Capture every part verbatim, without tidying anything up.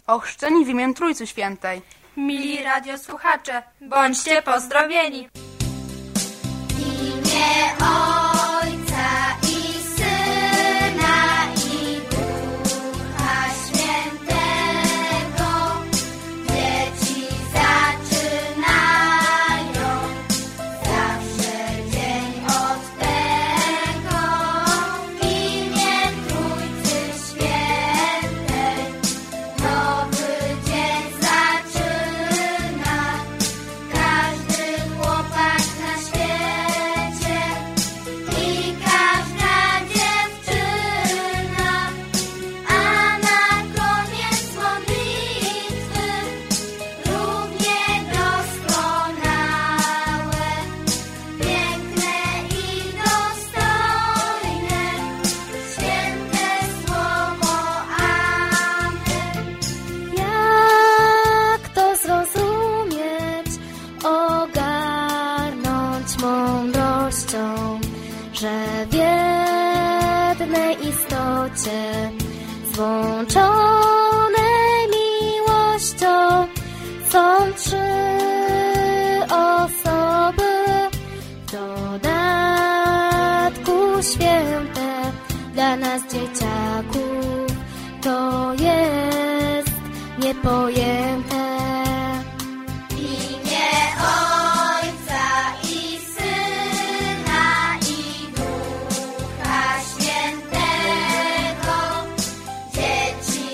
ochrzczeni w imię Trójcy Świętej. Mili radiosłuchacze, bądźcie pozdrowieni. Imię Ojca i Syna i Ducha Świętego. Dzieci zaczynają zawsze dzień od tego. W imię Trójcy Świętej nowy dzień zaczyna. Każdy chłopak na świecie i każda dziewczyna, a na koniec modlitwy równie doskonałe, piękne i dostojne, święte słowo Amen. Jak to zrozumieć, ogarnąć mądrością, że w jednej istocie złączonej miłością są trzy osoby, w dodatku święte dla nas dzieciaków. To jest niepojęte. Imię Ojca i Syna i Ducha Świętego. Dzieci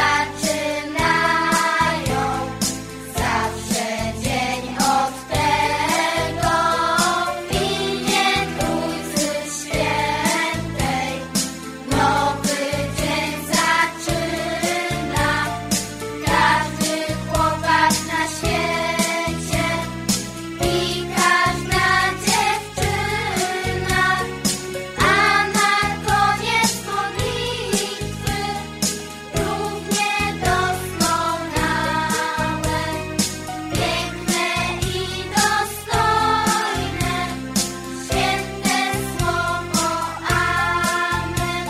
zaczynają zawsze dzień od tego. W imię Trójcy Świętej nowy dzień zaczyna. Każdy chłopak na świecie i każda dziewczyna, a na koniec modlitwy równie doskonałe, piękne i dostojne, święte słowo Amen.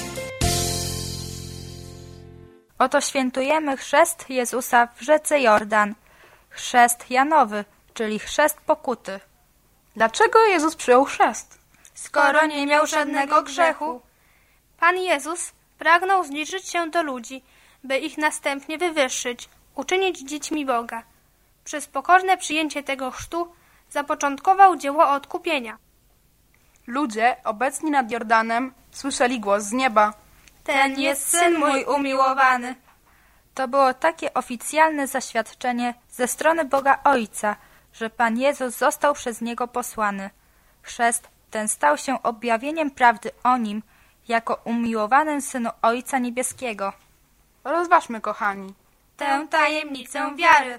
Oto świętujemy chrzest Jezusa w rzece Jordan. Chrzest Janowy, czyli chrzest pokuty. Dlaczego Jezus przyjął chrzest? Skoro nie miał żadnego grzechu. Pan Jezus pragnął zliczyć się do ludzi, by ich następnie wywyższyć, uczynić dziećmi Boga. Przez pokorne przyjęcie tego chrztu zapoczątkował dzieło odkupienia. Ludzie obecni nad Jordanem słyszeli głos z nieba. Ten jest Syn mój umiłowany. To było takie oficjalne zaświadczenie ze strony Boga Ojca, że Pan Jezus został przez Niego posłany. Chrzest ten stał się objawieniem prawdy o Nim jako umiłowanym Synu Ojca Niebieskiego. Rozważmy, kochani. Tę tajemnicę wiary.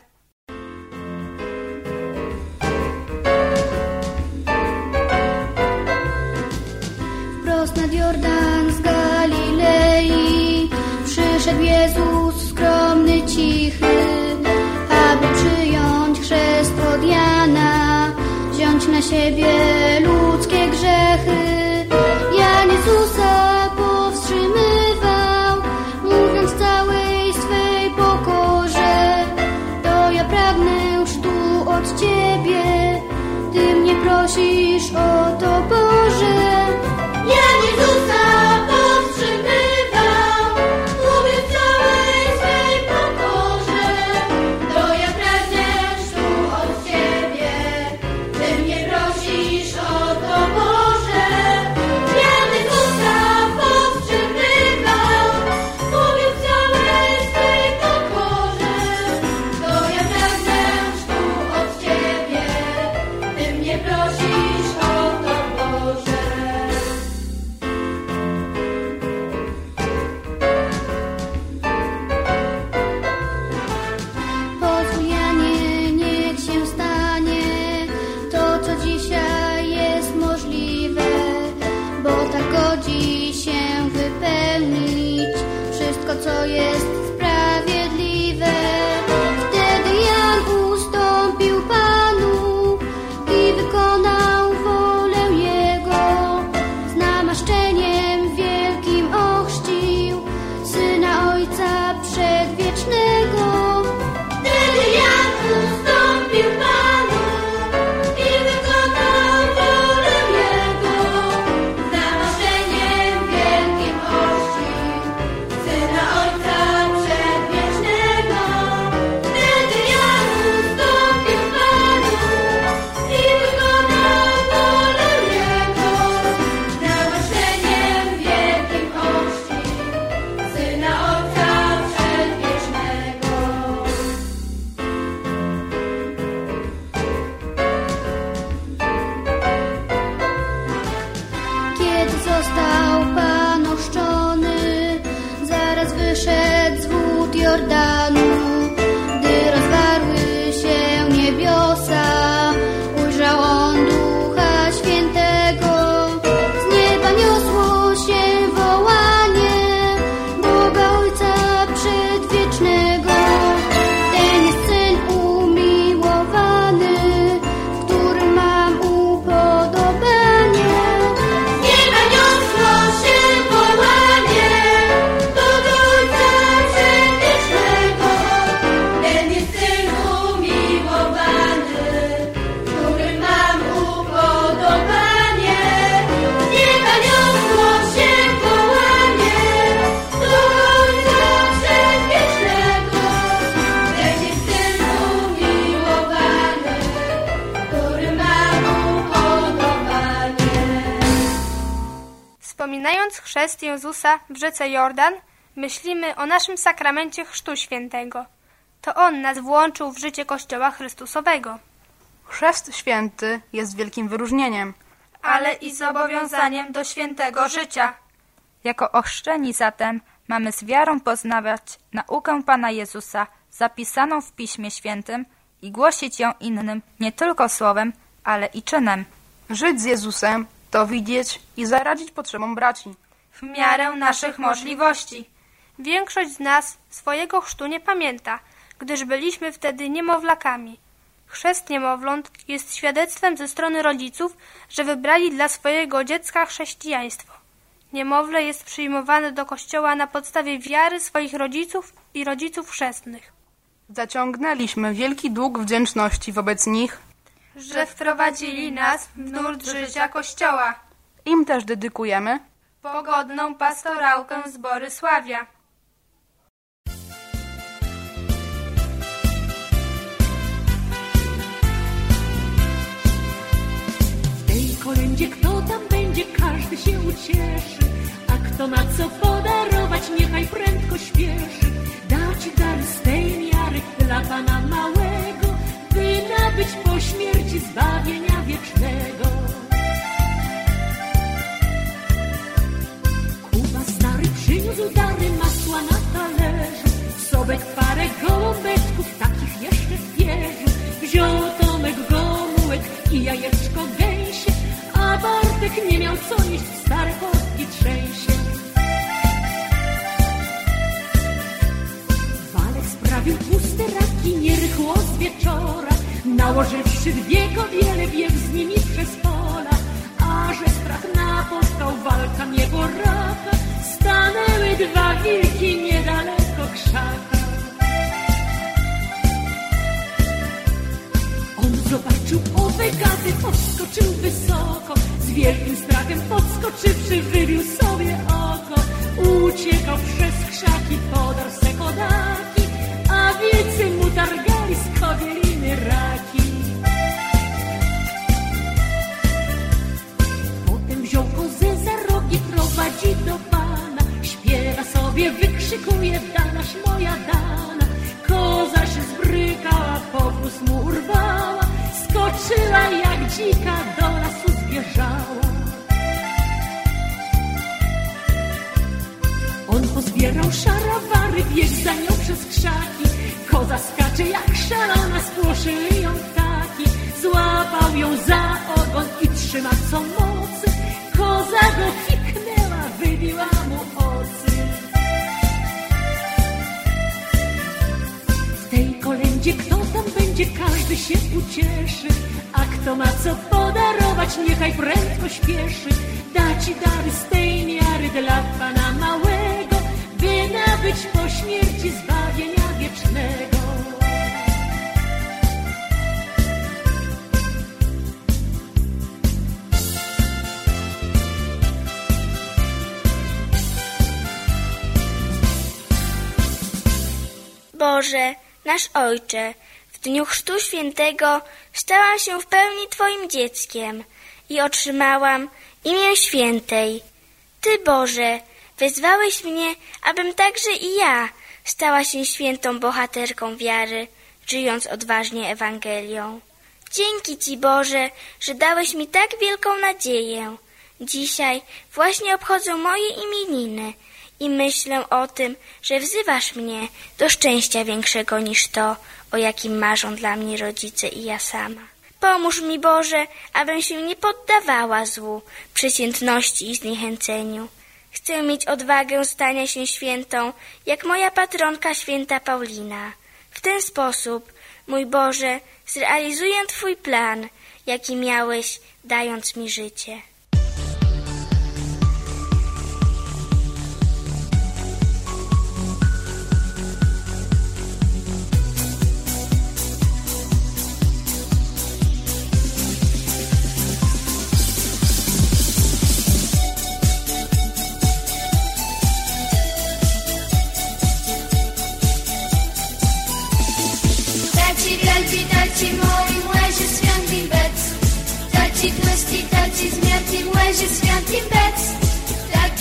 Wprost nad Jordan z Galilei przyszedł Jezus skromny, cichy, aby przyjąć chrzest od Jana, wziąć na siebie ludzkie grzechy. Jan Jezusa powstrzymywał, mówiąc w całej swej pokorze: to ja pragnę chrztu od Ciebie, Ty mnie prosisz o to, Boże. Jan Jezusa powstrzymywał, mówiąc w całej swej pokorze: to ja pragnę chrztu od Ciebie, Ty mnie prosisz o to, Boże. Jan Jezusa powstrzymywał, mówiąc w całej swej pokorze: to ja pragnę chrztu od Ciebie, Ty mnie prosisz o to, Boże. Pozwól, Janie, niech się stanie to, co dzisiaj jest możliwe, bo tak godzi się wypełnić wszystko, co jest sprawiedliwe. Wtedy Jan ustąpił Panu i wykonał wolę Jego. Z namaszczeniem wielkim ochrzcił Syna Ojca Przedwiecznego. Wspominając chrzest Jezusa w rzece Jordan, myślimy o naszym sakramencie Chrztu Świętego. To On nas włączył w życie Kościoła Chrystusowego. Chrzest święty jest wielkim wyróżnieniem, ale i zobowiązaniem do świętego życia. Jako ochrzczeni zatem mamy z wiarą poznawać naukę Pana Jezusa zapisaną w Piśmie Świętym i głosić ją innym nie tylko słowem, ale i czynem. Żyć z Jezusem to widzieć i zaradzić potrzebom braci. W miarę naszych możliwości. Większość z nas swojego chrztu nie pamięta, gdyż byliśmy wtedy niemowlakami. Chrzest niemowląt jest świadectwem ze strony rodziców, że wybrali dla swojego dziecka chrześcijaństwo. Niemowlę jest przyjmowane do kościoła na podstawie wiary swoich rodziców i rodziców chrzestnych. Zaciągnęliśmy wielki dług wdzięczności wobec nich, że wprowadzili nas w nurt życia Kościoła. Im też dedykujemy pogodną pastorałkę z Borysławia. W tej kolędzie kto tam będzie, każdy się ucieszy, a kto ma co podarować, niechaj prędko śpieszy. Dać dar z tej miary dla Pana małego, by nabyć po śmierci zbawienia wiecznego. Kuba stary przyniósł dary, masła na talerzu, sobek parę gołąbeczków, takich jeszcze w wieży. Wziął Tomek gomułek i jajeczko gęsie, a Bartek nie miał co nieść, w stare portki trzęsie. Walek sprawił puste raki, nierychło z wieczora, nałożywszy dwie kowiele, biegł z nimi przez pola. A że strach napotkał, walka nieboraка, stanęły dwa wilki niedaleko krzaka. On zobaczył owe gady, podskoczył wysoko, z wielkim strachem podskoczywszy wybił sobie oko. Uciekał przez krzaki, podarł se chodaki, a wilcy mu targali z kowieliny raki. Potem wziął kozę za rogi, prowadzi do Pana, śpiewa sobie, wykrzykuje: Danaś moja Dana. Koza się zbrykała, powóz mu urwała, skoczyła jak dzika, do lasu zbieżała. On pozbierał szarawary, biegł za nią przez krzaki. Koza skacze jak szalona, spłoszyły ją ptaki. Złapał ją za ogon i trzyma co mocy. Koza go fiknęła, wybiła mu oczy. W tej kolędzie kto tam będzie, każdy się ucieszy, a kto ma co podarować, niechaj prędko śpieszy. Da ci dary z tej miary dla Pana małego, by nabyć po śmierci zbawienia wiecznego. Boże, nasz Ojcze, w dniu Chrztu Świętego stałam się w pełni Twoim dzieckiem i otrzymałam imię Świętej. Ty, Boże, wezwałeś mnie, abym także i ja stała się świętą bohaterką wiary, żyjąc odważnie Ewangelią. Dzięki Ci, Boże, że dałeś mi tak wielką nadzieję. Dzisiaj właśnie obchodzę moje imieniny i myślę o tym, że wzywasz mnie do szczęścia większego niż to, o jakim marzą dla mnie rodzice i ja sama. Pomóż mi, Boże, abym się nie poddawała złu, przeciętności i zniechęceniu. Chcę mieć odwagę stania się świętą, jak moja patronka święta Paulina. W ten sposób, mój Boże, zrealizuję Twój plan, jaki miałeś, dając mi życie. Taci moim łazie świętym bec, taci tłusty, taci zmięty łazie świętym bec, tak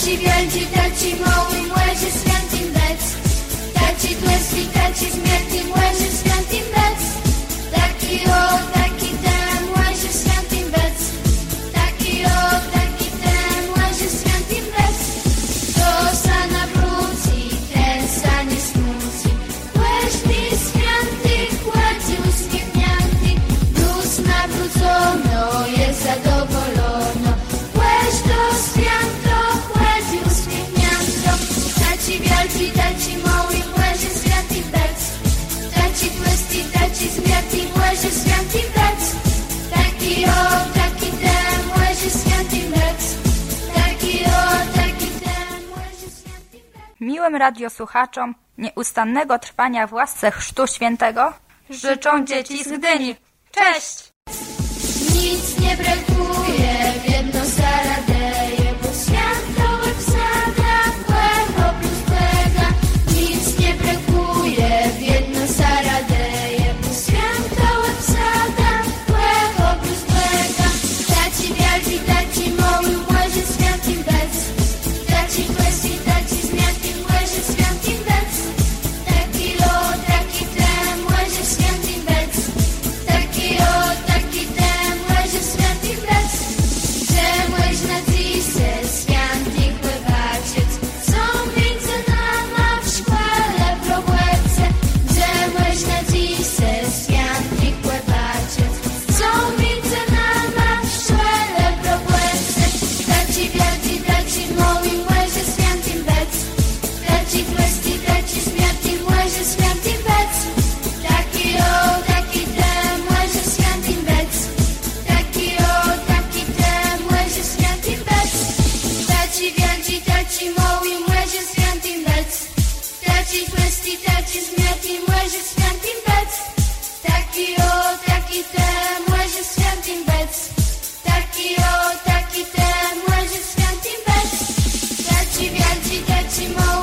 taci wielki, taci mały, młeży świętym bec. Taci tłusty, taci śmiertny, młeży świętym bec. Taki o, taki ten, młeży świętym bec. Taki o, taki ten, młeży świętym bec. To sa nawróci, ten sa nie smuci. Młeżny święty, kładzi uśmiechnięty. Dusz nawrócono, jest zadowolono. Młeż to święto, kładzi uśmiechnięto. Taci wielki, taci mały, młeży świętym bec. Taci tłusty, taci śmiertny, młeży świętym bec. Taki o, taki ten, młeży świętym bec. Taki o, taki ten, młeży świętym bec. Miłym radiosłuchaczom nieustannego trwania w łasce Chrztu Świętego życzą dzieci z Gdyni. Cześć! Nic nie brakuje, w jedno zaradeje, bo święto wsada, kłecho plus pega. Nic nie brakuje, w jedno zaradeje, bo święto wsada, kłecho plus pega. Taci wielki, taci mały, młeży świętym bec. Taci tłusty, taci śmiertny, młeży świętym bec. Taki o, taki ten, młeży świętym bec. Taki o, taki ten, młeży świętym bec. Że młeż na dzisie święty chłopaciec, co między nama w szkole probłece. Że młeż na dzisie święty chłopaciec, co między nama w szkole probłece. Taci wielki, taci mały, młeży świętym bec. Taci tłusty, taci śmiertny, młeży świętym bec. Taki o, taki ten, młeży świętym bec. Taki o, taki ten, młeży świętym bec. Taci wielki, taci mały, młeży świętym bec. Taci tłusty, taci śmiertny, młeży świętym bec. Taki o, taki ten, młeży świętym bec. Taki o, taki ten, młeży świętym bec. Taci wielki, taci mały,